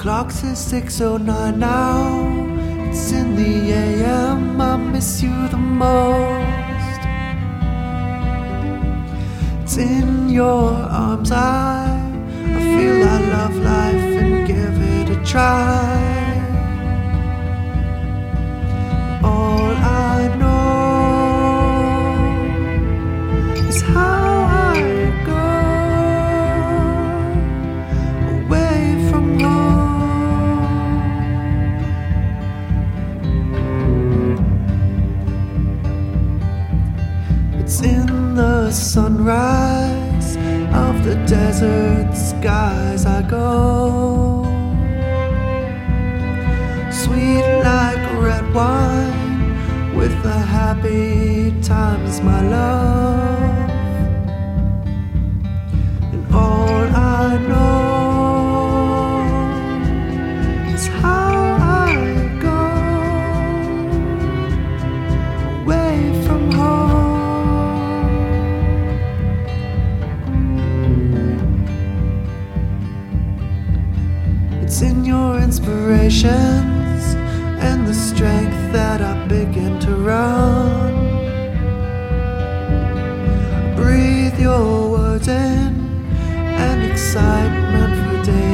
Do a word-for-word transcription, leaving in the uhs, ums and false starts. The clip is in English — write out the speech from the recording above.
clock says six oh nine now. It's in the A M, I miss you the most. It's in your arms, I, I feel I love life and give it a try. All I know is how I go away from home. It's in the sunrise of the desert skies I go, sweet like red wine with the happy times, my love. And all I know is how I go away from home. It's in your inspirations and the strength that I begin to run. Breathe your words in and excitement for days.